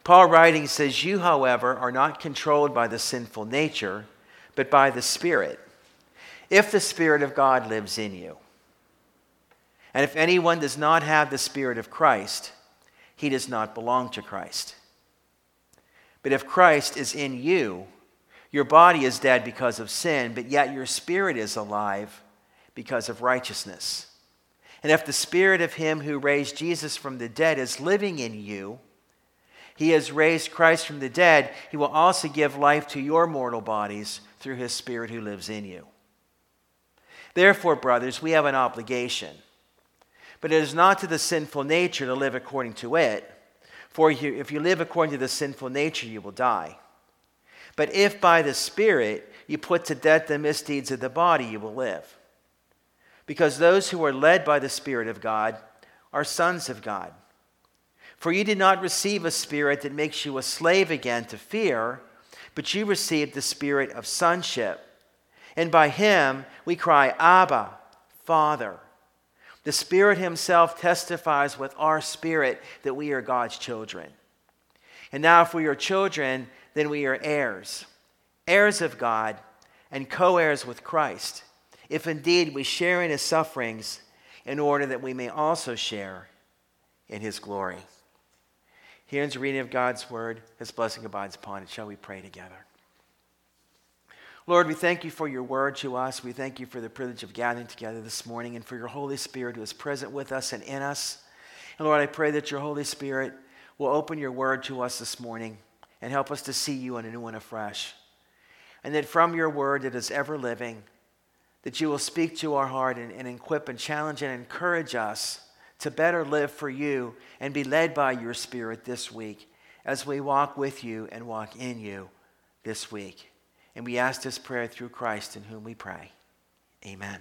Paul writing says, "You, however, are not controlled by the sinful nature, but by the Spirit, if the Spirit of God lives in you. And if anyone does not have the Spirit of Christ, he does not belong to Christ. But if Christ is in you, your body is dead because of sin, but yet your spirit is alive because of righteousness. And if the Spirit of him who raised Jesus from the dead is living in you, he has raised Christ from the dead, he will also give life to your mortal bodies through his Spirit who lives in you. Therefore, brothers, we have an obligation. But it is not to the sinful nature to live according to it. For if you live according to the sinful nature, you will die. But if by the Spirit you put to death the misdeeds of the body, you will live. Because those who are led by the Spirit of God are sons of God. For you did not receive a spirit that makes you a slave again to fear, but you received the Spirit of sonship. And by him we cry, Abba, Father. The Spirit himself testifies with our spirit that we are God's children. And now if we are children, then we are heirs, heirs of God and co-heirs with Christ, if indeed we share in his sufferings, in order that we may also share in his glory. Here ends the reading of God's word. His blessing abides upon it. Shall we pray together? Lord, we thank you for your word to us. We thank you for the privilege of gathering together this morning and for your Holy Spirit who is present with us and in us. And Lord, I pray that your Holy Spirit will open your word to us this morning and help us to see you anew and afresh. And that from your word that is ever living, that you will speak to our heart and equip and challenge and encourage us to better live for you and be led by your Spirit this week as we walk with you and walk in you this week. And we ask this prayer through Christ in whom we pray. Amen.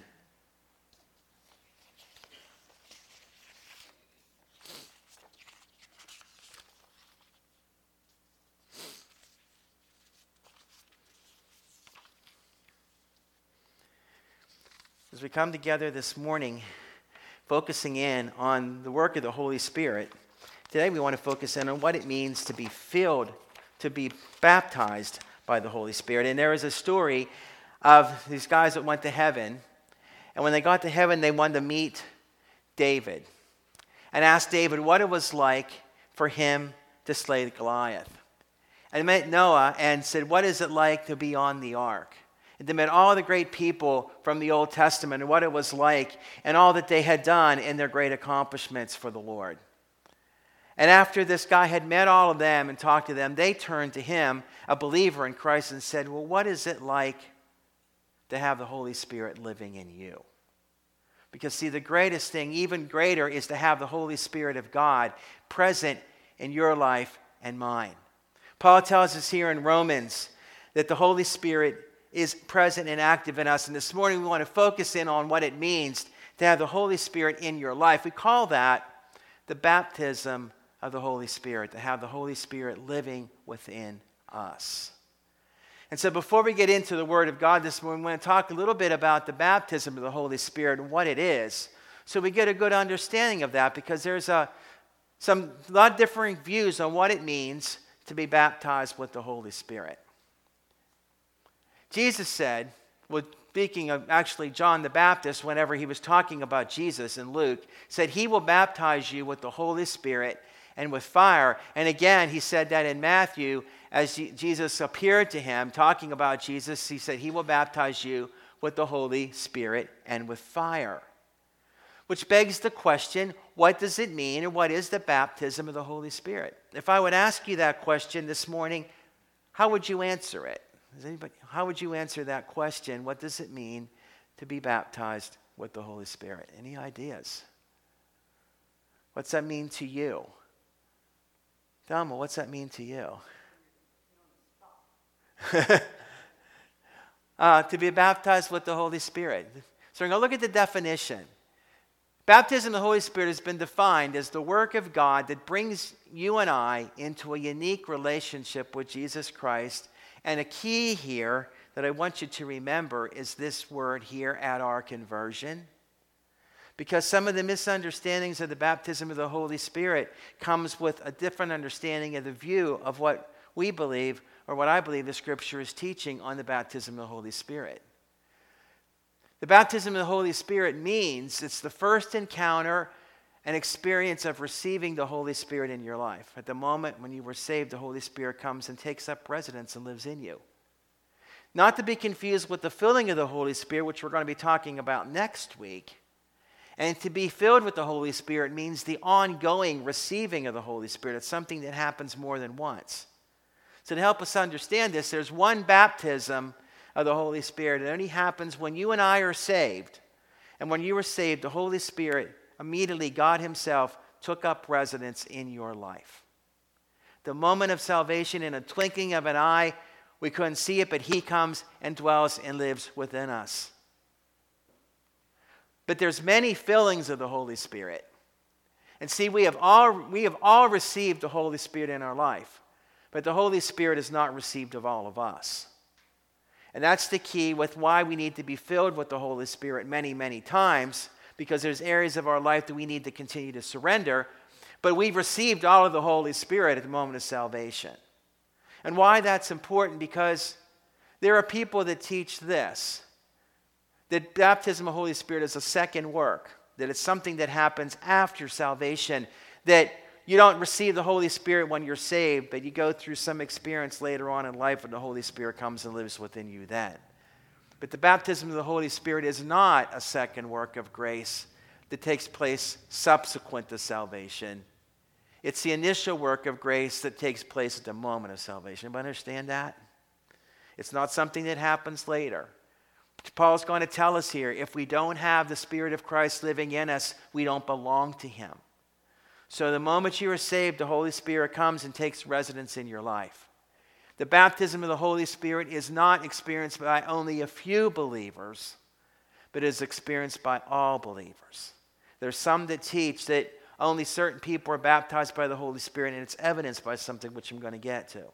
As we come together this morning, focusing in on the work of the Holy Spirit, today we want to focus in on what it means to be filled, to be baptized by the Holy Spirit. And there is a story of these guys that went to heaven. And when they got to heaven, they wanted to meet David and asked David what it was like for him to slay Goliath. And they met Noah and said, what is it like to be on the ark? And they met all the great people from the Old Testament and what it was like and all that they had done in their great accomplishments for the Lord. And after this guy had met all of them and talked to them, they turned to him, a believer in Christ, and said, well, what is it like to have the Holy Spirit living in you? Because see, the greatest thing, even greater, is to have the Holy Spirit of God present in your life and mine. Paul tells us here in Romans that the Holy Spirit is present and active in us. And this morning we want to focus in on what it means to have the Holy Spirit in your life. We call that the baptism of the Holy Spirit, to have the Holy Spirit living within us. And so before we get into the Word of God this morning, we want to talk a little bit about the baptism of the Holy Spirit and what it is, so we get a good understanding of that, because there's a lot of differing views on what it means to be baptized with the Holy Spirit. Jesus said, speaking of actually John the Baptist, whenever he was talking about Jesus in Luke, said he will baptize you with the Holy Spirit and with fire. And again, he said that in Matthew, as Jesus appeared to him, talking about Jesus, he said he will baptize you with the Holy Spirit and with fire. Which begs the question, what does it mean, and what is the baptism of the Holy Spirit? If I would ask you that question this morning, how would you answer it? How would you answer that question? What does it mean to be baptized with the Holy Spirit? Any ideas? What's that mean to you? Thelma, what's that mean to you? To be baptized with the Holy Spirit. So we're going to look at the definition. Baptism of the Holy Spirit has been defined as the work of God that brings you and I into a unique relationship with Jesus Christ. And a key here that I want you to remember is this word here, at our conversion. Because some of the misunderstandings of the baptism of the Holy Spirit comes with a different understanding of the view of what we believe, or what I believe the Scripture is teaching on the baptism of the Holy Spirit. The baptism of the Holy Spirit means it's the first encounter and experience of receiving the Holy Spirit in your life. At the moment when you were saved, the Holy Spirit comes and takes up residence and lives in you. Not to be confused with the filling of the Holy Spirit, which we're going to be talking about next week. And to be filled with the Holy Spirit means the ongoing receiving of the Holy Spirit. It's something that happens more than once. So to help us understand this, there's one baptism of the Holy Spirit. It only happens when you and I are saved. And when you were saved, the Holy Spirit, immediately God himself, took up residence in your life. The moment of salvation, in a twinkling of an eye, we couldn't see it, but he comes and dwells and lives within us. But there's many fillings of the Holy Spirit. And see, we have all received the Holy Spirit in our life. But the Holy Spirit is not received of all of us. And that's the key with why we need to be filled with the Holy Spirit many, many times, because there's areas of our life that we need to continue to surrender. But we've received all of the Holy Spirit at the moment of salvation. And why that's important, because there are people that teach this, that baptism of the Holy Spirit is a second work, that it's something that happens after salvation, that you don't receive the Holy Spirit when you're saved, but you go through some experience later on in life when the Holy Spirit comes and lives within you then. But the baptism of the Holy Spirit is not a second work of grace that takes place subsequent to salvation. It's the initial work of grace that takes place at the moment of salvation. Anybody understand that? It's not something that happens later. Paul's going to tell us here, if we don't have the Spirit of Christ living in us, we don't belong to him. So the moment you are saved, the Holy Spirit comes and takes residence in your life. The baptism of the Holy Spirit is not experienced by only a few believers, but is experienced by all believers. There's some that teach that only certain people are baptized by the Holy Spirit, and it's evidenced by something which I'm going to get to.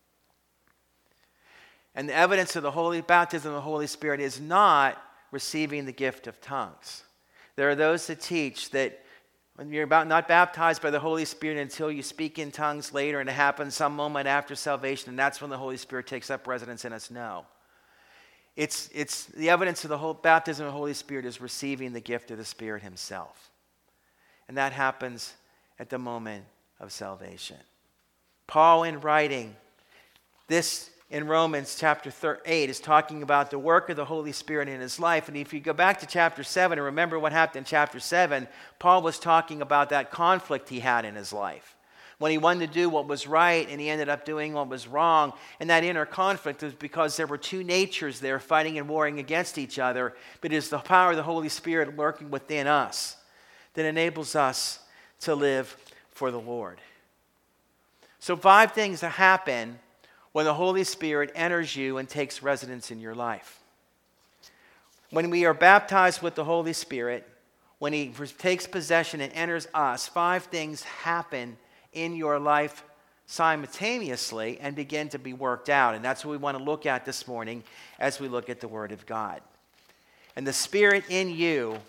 And the evidence of the holy baptism of the Holy Spirit is not receiving the gift of tongues. There are those that teach that when you're not baptized by the Holy Spirit until you speak in tongues later, and it happens some moment after salvation, and that's when the Holy Spirit takes up residence in us. No. It's the evidence of the whole baptism of the Holy Spirit is receiving the gift of the Spirit himself. And that happens at the moment of salvation. Paul, in writing this in Romans chapter 8, is talking about the work of the Holy Spirit in his life. And if you go back to chapter 7 and remember what happened in chapter 7, Paul was talking about that conflict he had in his life. When he wanted to do what was right and he ended up doing what was wrong. And that inner conflict was because there were two natures there fighting and warring against each other. But it is the power of the Holy Spirit working within us that enables us to live for the Lord. So 5 things that happen when the Holy Spirit enters you and takes residence in your life. When we are baptized with the Holy Spirit, when he takes possession and enters us, 5 things happen in your life simultaneously and begin to be worked out. And that's what we want to look at this morning as we look at the Word of God. And the Spirit in you,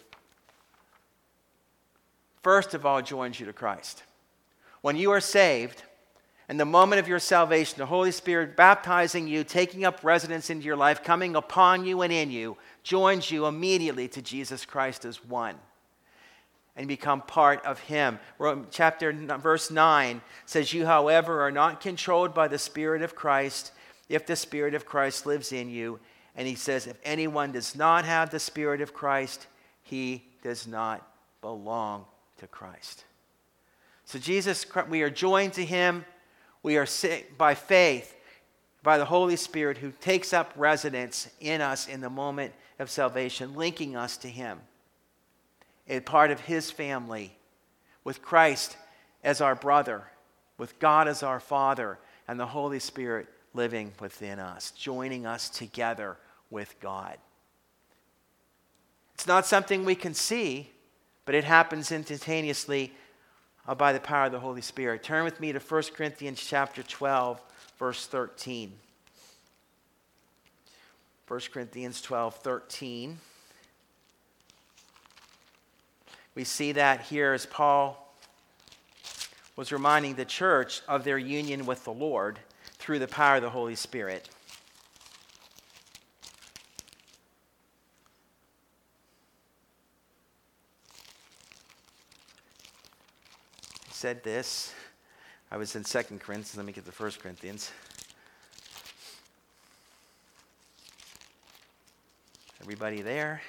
first of all, joins you to Christ. When you are saved, and the moment of your salvation, the Holy Spirit baptizing you, taking up residence into your life, coming upon you and in you, joins you immediately to Jesus Christ as one and become part of him. Verse 9 says, "You, however, are not controlled by the Spirit of Christ, if the Spirit of Christ lives in you." And he says, if anyone does not have the Spirit of Christ, he does not belong to Christ. So we are joined to him. We are saved by faith, by the Holy Spirit who takes up residence in us in the moment of salvation, linking us to him. A part of his family, with Christ as our brother, with God as our Father, and the Holy Spirit living within us, joining us together with God. It's not something we can see, but it happens instantaneously by the power of the Holy Spirit. Turn with me to 1 Corinthians chapter 12, verse 13. 1 Corinthians 12, 13. We see that here as Paul was reminding the church of their union with the Lord through the power of the Holy Spirit. He said this. I was in 2 Corinthians. Let me get to 1 Corinthians. Everybody there?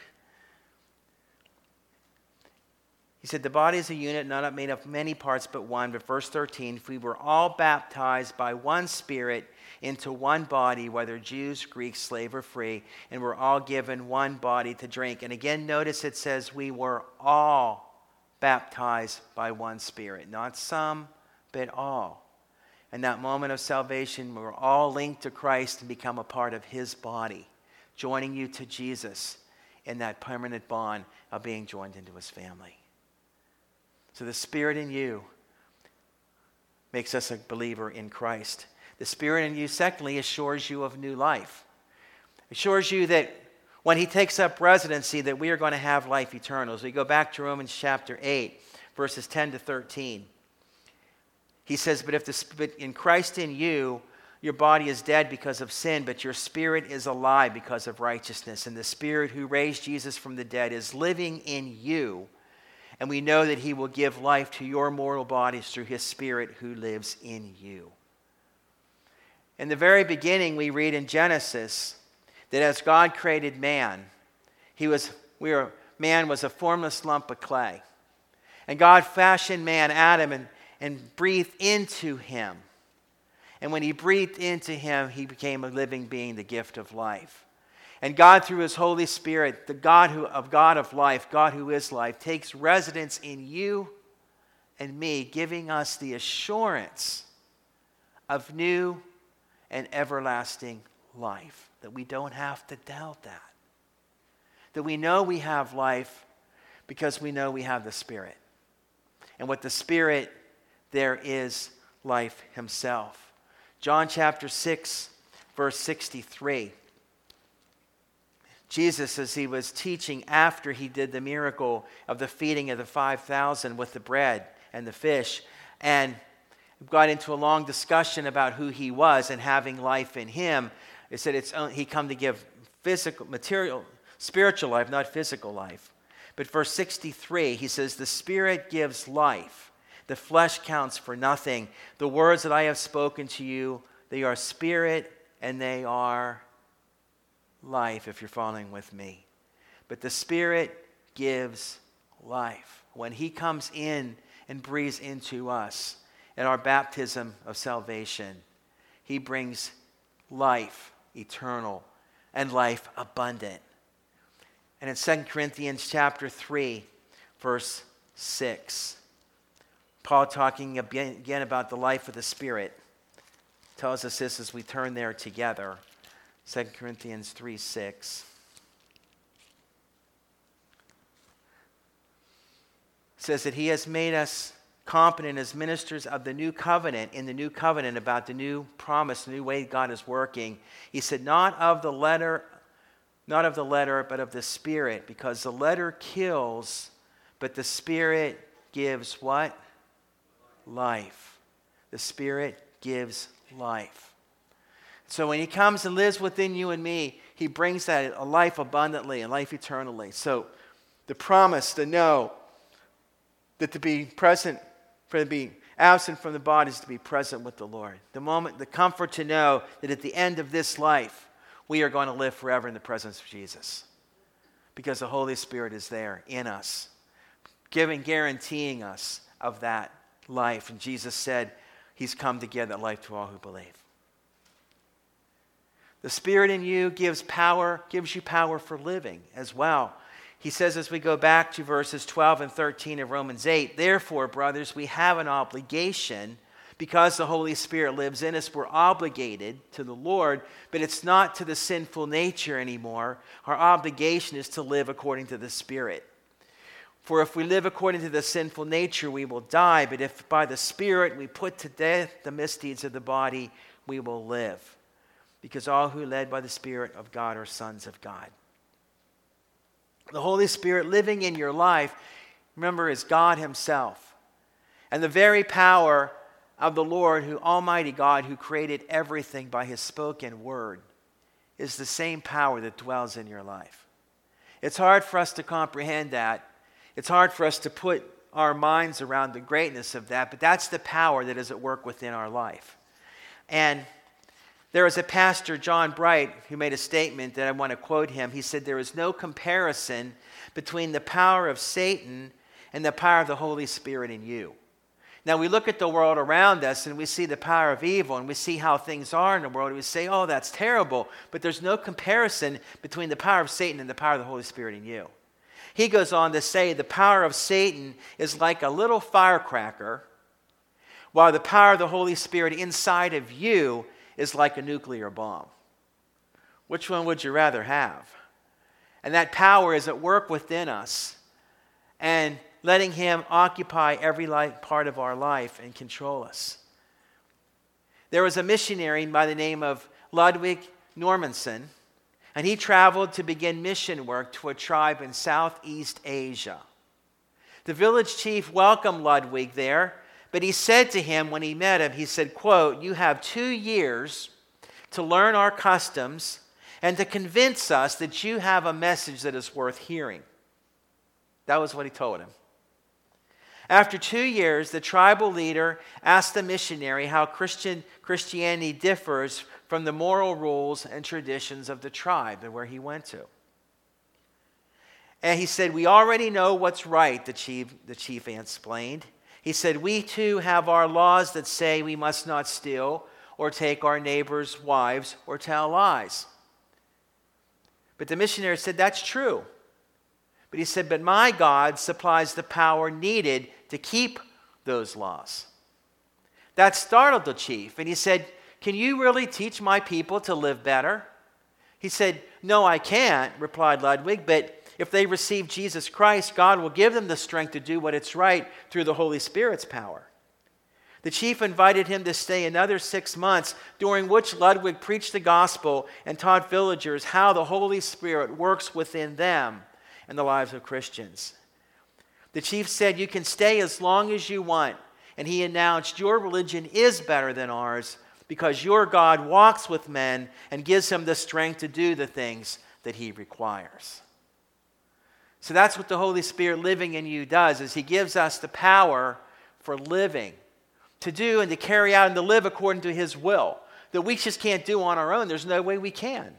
He said, the body is a unit not made of many parts but one. But verse 13, if we were all baptized by one Spirit into one body, whether Jews, Greeks, slave, or free, and we're all given one body to drink. And again, notice it says we were all baptized by one Spirit. Not some, but all. In that moment of salvation, we're all linked to Christ and become a part of his body, joining you to Jesus in that permanent bond of being joined into his family. So the Spirit in you makes us a believer in Christ. The Spirit in you, secondly, assures you of new life. Assures you that when he takes up residency, that we are going to have life eternal. As we go back to Romans chapter 8, verses 10 to 13. He says, but in Christ in you, your body is dead because of sin, but your spirit is alive because of righteousness. And the Spirit who raised Jesus from the dead is living in you. And we know that he will give life to your mortal bodies through his Spirit who lives in you. In the very beginning, we read in Genesis that as God created man, man was a formless lump of clay. And God fashioned man, Adam, and breathed into him. And when he breathed into him, he became a living being, the gift of life. And God, through his Holy Spirit, the God of life, God who is life, takes residence in you and me, giving us the assurance of new and everlasting life. That we don't have to doubt that. That we know we have life because we know we have the Spirit. And with the Spirit, there is life himself. John chapter 6, verse 63. Jesus, as he was teaching after he did the miracle of the feeding of the 5,000 with the bread and the fish, and got into a long discussion about who he was and having life in him, it said he come to give spiritual life, not physical life. But verse 63, he says, the Spirit gives life. The flesh counts for nothing. The words that I have spoken to you, they are spirit and they are life, if you're following with me. But the Spirit gives life. When he comes in and breathes into us at our baptism of salvation, he brings life eternal and life abundant. And in 2 Corinthians chapter 3, verse 6, Paul talking again about the life of the Spirit tells us this as we turn there together. 2 Corinthians 3:6 says that he has made us competent as ministers of the new covenant, in the new covenant about the new promise, the new way God is working. He said, not of the letter, but of the Spirit, because the letter kills, but the Spirit gives what? Life. The Spirit gives life. So when he comes and lives within you and me, he brings that a life abundantly and life eternally. So the promise to know that to be present, for to be absent from the body is to be present with the Lord. The comfort to know that at the end of this life, we are going to live forever in the presence of Jesus. Because the Holy Spirit is there in us, guaranteeing us of that life. And Jesus said, he's come to give that life to all who believe. The Spirit in you gives you power for living as well. He says as we go back to verses 12 and 13 of Romans 8, therefore, brothers, we have an obligation. Because the Holy Spirit lives in us, we're obligated to the Lord, but it's not to the sinful nature anymore. Our obligation is to live according to the Spirit. For if we live according to the sinful nature, we will die. But if by the Spirit we put to death the misdeeds of the body, we will live. Because all who are led by the Spirit of God are sons of God. The Holy Spirit living in your life remember, is God himself. And the very power of the Lord, who Almighty God, who created everything by his spoken word, is the same power that dwells in your life. It's hard for us to comprehend that. It's hard for us to put our minds around the greatness of that, but that's the power that is at work within our life. And there was a pastor, John Bright, who made a statement that I want to quote him. He said, "There is no comparison between the power of Satan and the power of the Holy Spirit in you." Now, we look at the world around us and we see the power of evil and we see how things are in the world and we say, oh, that's terrible. But there's no comparison between the power of Satan and the power of the Holy Spirit in you. He goes on to say the power of Satan is like a little firecracker, while the power of the Holy Spirit inside of you is like a nuclear bomb. Which one would you rather have? And that power is at work within us and letting him occupy every part of our life and control us. There was a missionary by the name of Ludwig Normanson, and he traveled to begin mission work to a tribe in Southeast Asia. The village chief welcomed Ludwig there, but he said to him when he met him, he said, quote, "You have 2 years to learn our customs and to convince us that you have a message that is worth hearing." That was what he told him. After 2 years, the tribal leader asked the missionary how Christianity differs from the moral rules and traditions of the tribe and where he went to. And he said, "We already know what's right," the chief explained. He said, "We too have our laws that say we must not steal or take our neighbors' wives or tell lies." But the missionary said, "That's true." But he said, "But my God supplies the power needed to keep those laws." That startled the chief, and he said, "Can you really teach my people to live better?" He said, "No, I can't," replied Ludwig, "but if they receive Jesus Christ, God will give them the strength to do what is right through the Holy Spirit's power." The chief invited him to stay another 6 months, during which Ludwig preached the gospel and taught villagers how the Holy Spirit works within them and the lives of Christians. The chief said, "You can stay as long as you want." And he announced, "Your religion is better than ours because your God walks with men and gives him the strength to do the things that he requires." So that's what the Holy Spirit living in you does, is he gives us the power for living, to do and to carry out and to live according to his will, that we just can't do on our own. There's no way we can.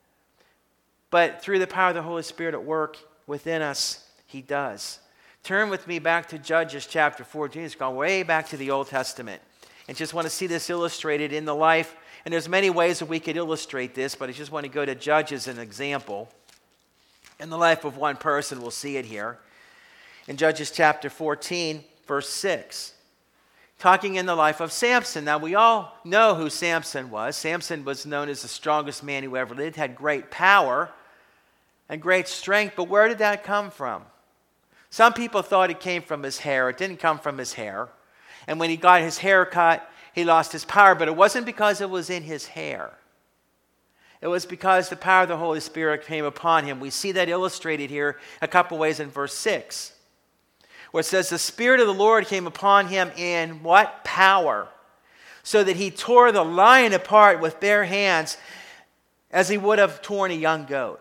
But through the power of the Holy Spirit at work within us, he does. Turn with me back to Judges chapter 14. It's gone way back to the Old Testament. And just want to see this illustrated in the life. And there's many ways that we could illustrate this, but I just want to go to Judges as an example. In the life of one person, we'll see it here. In Judges chapter 14, verse 6. Talking in the life of Samson. Now, we all know who Samson was. Samson was known as the strongest man who ever lived, had great power and great strength. But where did that come from? Some people thought it came from his hair. It didn't come from his hair. And when he got his hair cut, he lost his power. But it wasn't because it was in his hair. It was because the power of the Holy Spirit came upon him. We see that illustrated here a couple ways in verse 6. Where it says, "The Spirit of the Lord came upon him in" what? Power. "So that he tore the lion apart with bare hands as he would have torn a young goat."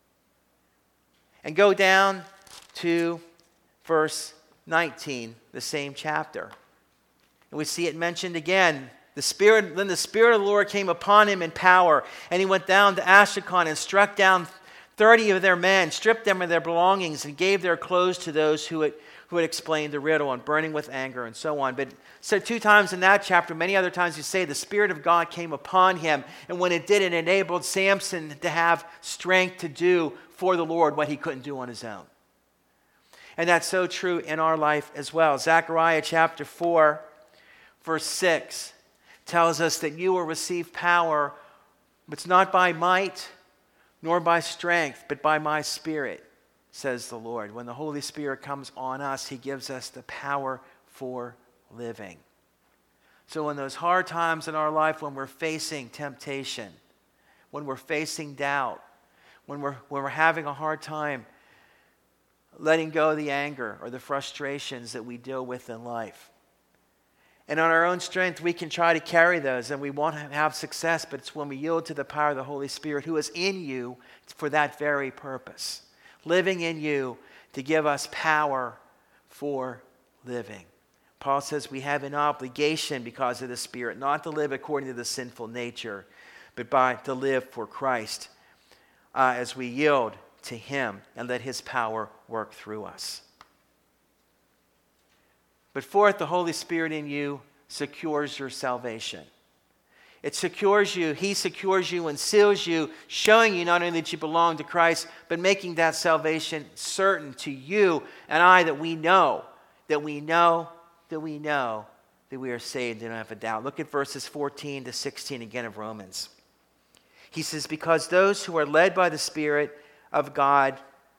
And go down to verse 19, the same chapter. And we see it mentioned again. Then the Spirit of the Lord came upon him in power, and he went down to Ashkelon and struck down 30 of their men, stripped them of their belongings, and gave their clothes to those who had explained the riddle, and burning with anger and so on. But so 2 times in that chapter, many other times you say the Spirit of God came upon him, and when it did, it enabled Samson to have strength to do for the Lord what he couldn't do on his own. And that's so true in our life as well. Zechariah chapter 4, verse 6 tells us that you will receive power, but it's not by might nor by strength, but by my Spirit, says the Lord. When the Holy Spirit comes on us, he gives us the power for living. So in those hard times in our life, when we're facing temptation, when we're facing doubt, when we're having a hard time letting go of the anger or the frustrations that we deal with in life. And on our own strength, we can try to carry those and we won't have success, but it's when we yield to the power of the Holy Spirit who is in you for that very purpose, living in you to give us power for living. Paul says we have an obligation because of the Spirit, not to live according to the sinful nature, but to live for Christ as we yield to Him and let His power work through us. But fourth, the Holy Spirit in you secures your salvation. It secures you. He secures you and seals you, showing you not only that you belong to Christ, but making that salvation certain to you and I, that we know that we are saved and don't have a doubt. Look at verses 14 to 16 again of Romans. He says, because those who are led by the Spirit of God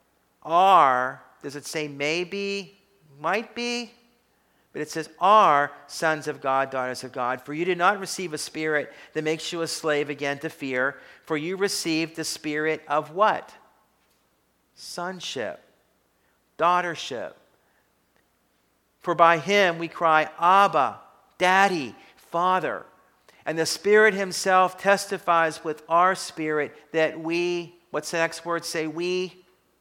are, does it say maybe, might be? But it says, are sons of God, daughters of God. For you did not receive a spirit that makes you a slave again to fear, for you received the spirit of what? Sonship, daughtership. For by Him we cry, Abba, Daddy, Father. And the Spirit Himself testifies with our spirit that we, what's the next word say? We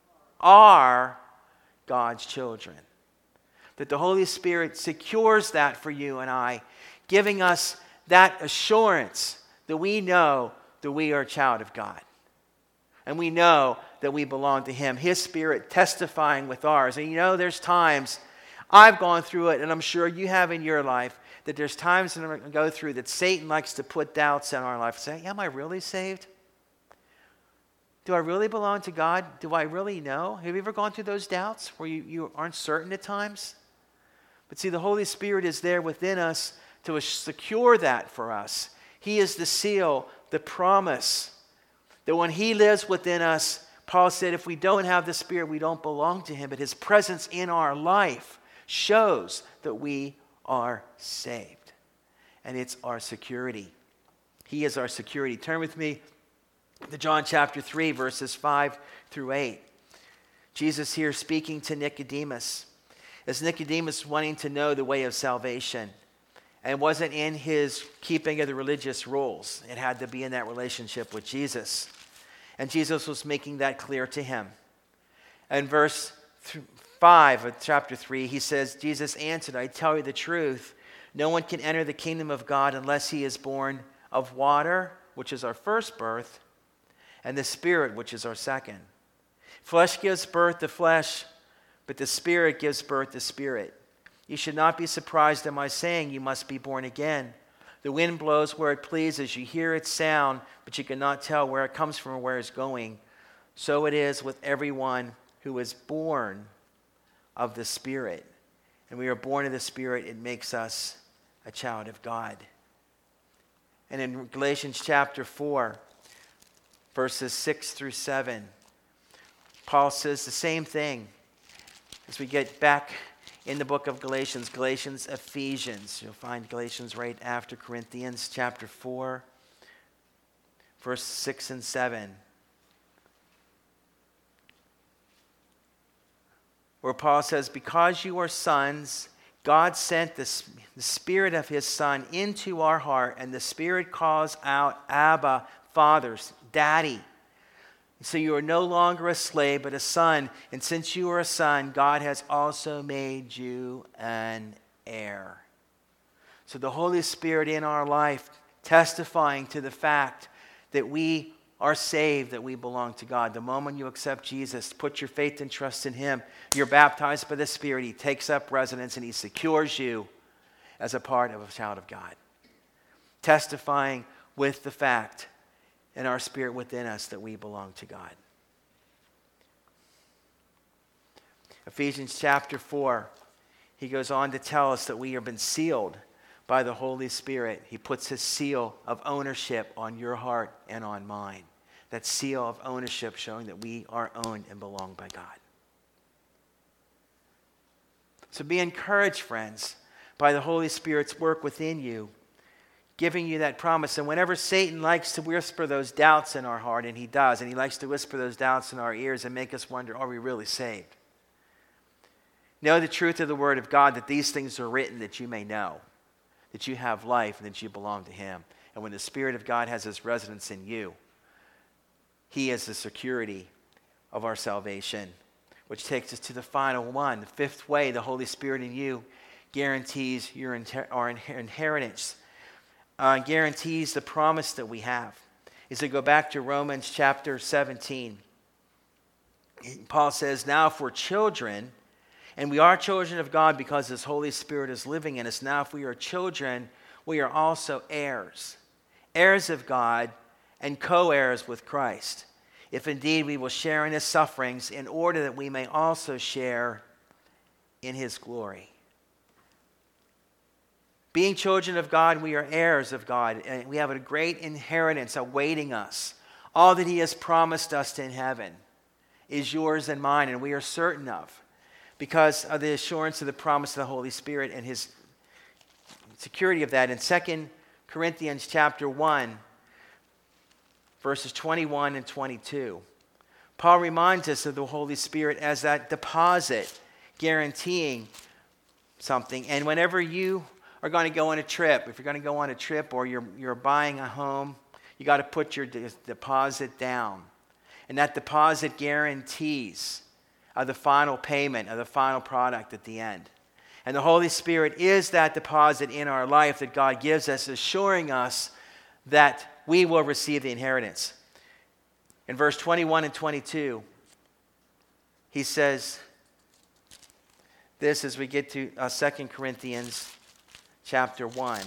are God's children. That the Holy Spirit secures that for you and I, giving us that assurance that we know that we are a child of God. And we know that we belong to Him. His Spirit testifying with ours. And you know, there's times, I've gone through it, and I'm sure you have in your life, that there's times that I'm going to go through that Satan likes to put doubts in our life. Say, am I really saved? Do I really belong to God? Do I really know? Have you ever gone through those doubts where you aren't certain at times? But see, the Holy Spirit is there within us to secure that for us. He is the seal, the promise, that when He lives within us, Paul said if we don't have the Spirit, we don't belong to Him. But His presence in our life shows that we are saved. And it's our security. He is our security. Turn with me to John chapter 3, verses 5 through 8. Jesus here speaking to Nicodemus. As Nicodemus wanting to know the way of salvation. And it wasn't in his keeping of the religious rules. It had to be in that relationship with Jesus. And Jesus was making that clear to him. And verse 5 of chapter 3, he says, Jesus answered, I tell you the truth, no one can enter the kingdom of God unless he is born of water, which is our first birth, and the Spirit, which is our second. Flesh gives birth to flesh, but the Spirit gives birth to spirit. You should not be surprised at my saying you must be born again. The wind blows where it pleases. You hear its sound, but you cannot tell where it comes from or where it's going. So it is with everyone who is born of the Spirit. And we are born of the Spirit. It makes us a child of God. And in Galatians chapter 4, verses 6 through 7, Paul says the same thing. As we get back in the book of Galatians, Ephesians. You'll find Galatians right after Corinthians chapter 4, verse 6 and 7. Where Paul says, because you are sons, God sent the Spirit of His Son into our heart, and the Spirit calls out, Abba, Fathers, Daddy. So you are no longer a slave, but a son. And since you are a son, God has also made you an heir. So the Holy Spirit in our life, testifying to the fact that we are saved, that we belong to God. The moment you accept Jesus, put your faith and trust in Him, you're baptized by the Spirit. He takes up residence and He secures you as a part of a child of God. Testifying with the fact and our spirit within us that we belong to God. Ephesians chapter 4, he goes on to tell us that we have been sealed by the Holy Spirit. He puts His seal of ownership on your heart and on mine. That seal of ownership showing that we are owned and belong by God. So be encouraged, friends, by the Holy Spirit's work within you, giving you that promise. And whenever Satan likes to whisper those doubts in our heart, and he does, and he likes to whisper those doubts in our ears and make us wonder, are we really saved? Know the truth of the Word of God, that these things are written that you may know, that you have life and that you belong to Him. And when the Spirit of God has His residence in you, He is the security of our salvation. Which takes us to the final one. The fifth way, the Holy Spirit in you guarantees our inheritance, guarantees the promise that we have. As we go back to Romans chapter 17, Paul says, now if we're children, and we are children of God because His Holy Spirit is living in us, now if we are children, we are also heirs, heirs of God and co-heirs with Christ. If indeed we will share in His sufferings, in order that we may also share in His glory. Being children of God, we are heirs of God, and we have a great inheritance awaiting us. All that He has promised us in heaven is yours and mine, and we are certain of, because of the assurance of the promise of the Holy Spirit and His security of that. In 2 Corinthians chapter 1, verses 21 and 22. Paul reminds us of the Holy Spirit as that deposit guaranteeing something. And whenever you are going to go on a trip, if you're going to go on a trip or you're buying a home, you got to put your deposit down. And that deposit guarantees the final payment of the final product at the end. And the Holy Spirit is that deposit in our life that God gives us, assuring us that we will receive the inheritance. In verse 21 and 22, he says this as we get to 2 Corinthians chapter 1.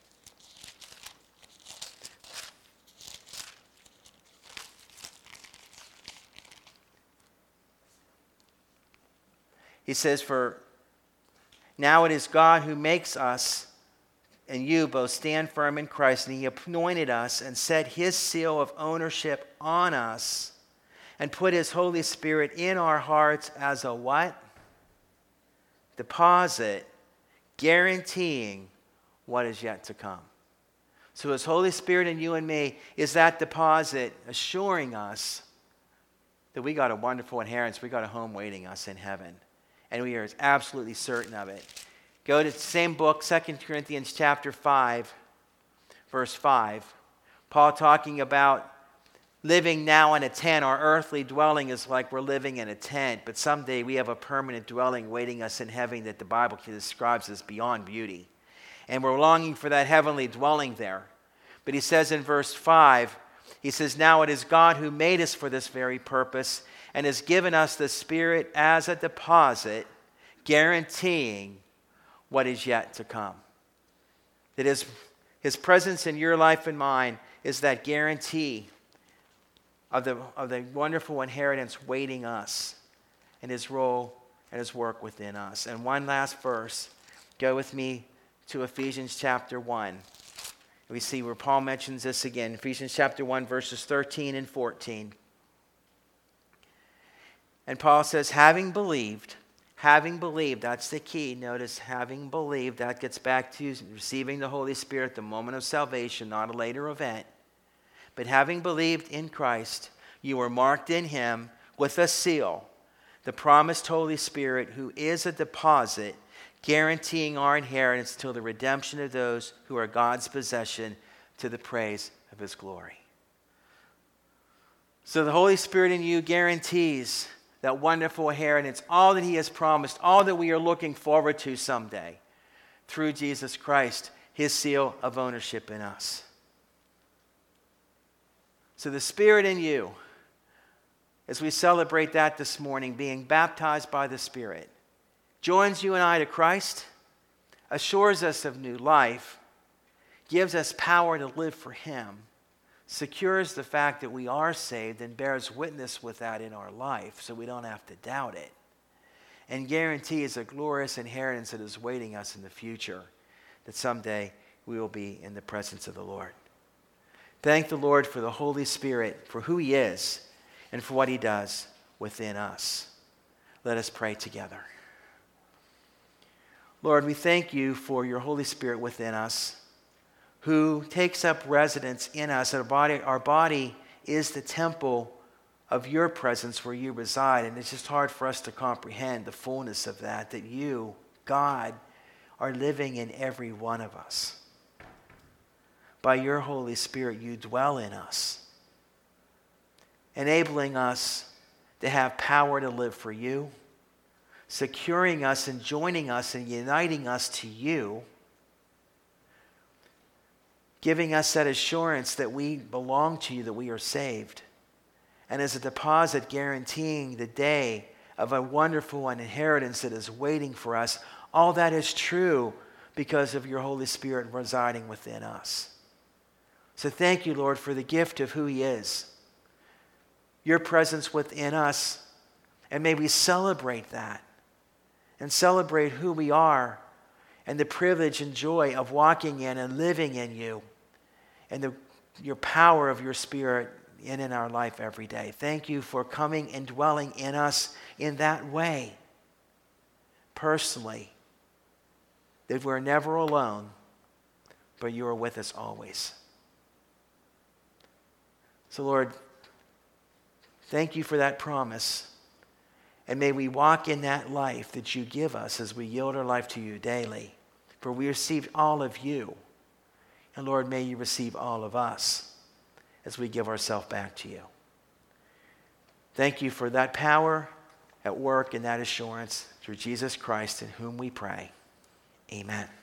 He says, for now it is God who makes us and you both stand firm in Christ, and He anointed us and set His seal of ownership on us and put His Holy Spirit in our hearts as a what? Deposit, guaranteeing what is yet to come. So His Holy Spirit in you and me is that deposit assuring us that we got a wonderful inheritance. We got a home waiting us in heaven. And we are absolutely certain of it. Go to the same book, 2 Corinthians chapter 5, verse 5. Paul talking about living now in a tent. Our earthly dwelling is like we're living in a tent, but someday we have a permanent dwelling waiting us in heaven that the Bible describes as beyond beauty. And we're longing for that heavenly dwelling there. But he says in verse 5, he says, now it is God who made us for this very purpose and has given us the Spirit as a deposit, guaranteeing what is yet to come. That His presence in your life and mine is that guarantee of the wonderful inheritance waiting us and His role and His work within us. And one last verse. Go with me to Ephesians chapter 1. We see where Paul mentions this again. Ephesians chapter 1, verses 13 and 14. And Paul says, having believed, that's the key. Notice, having believed, that gets back to receiving the Holy Spirit, the moment of salvation, not a later event. But having believed in Christ, you were marked in Him with a seal, the promised Holy Spirit, who is a deposit, guaranteeing our inheritance till the redemption of those who are God's possession, to the praise of His glory. So the Holy Spirit in you guarantees that wonderful inheritance, all that He has promised, all that we are looking forward to someday, through Jesus Christ, His seal of ownership in us. So the Spirit in you, as we celebrate that this morning, being baptized by the Spirit, joins you and I to Christ, assures us of new life, gives us power to live for Him, secures the fact that we are saved and bears witness with that in our life so we don't have to doubt it, and guarantees a glorious inheritance that is waiting us in the future, that someday we will be in the presence of the Lord. Thank the Lord for the Holy Spirit, for who He is, and for what He does within us. Let us pray together. Lord, we thank You for Your Holy Spirit within us, who takes up residence in us. Our body is the temple of your presence where you reside. And it's just hard for us to comprehend the fullness of that you, God, are living in every one of us. By your Holy Spirit, you dwell in us, enabling us to have power to live for you, securing us and joining us and uniting us to you, giving us that assurance that we belong to you, that we are saved. And as a deposit, guaranteeing the day of a wonderful inheritance that is waiting for us. All that is true because of your Holy Spirit residing within us. So thank you, Lord, for the gift of who he is, your presence within us, and may we celebrate that and celebrate who we are and the privilege and joy of walking in and living in you and your power of your Spirit in our life every day. Thank you for coming and dwelling in us in that way, personally, that we're never alone, but you are with us always. So, Lord, thank you for that promise. And may we walk in that life that you give us as we yield our life to you daily. For we received all of you. And Lord, may you receive all of us as we give ourselves back to you. Thank you for that power at work and that assurance through Jesus Christ, in whom we pray. Amen.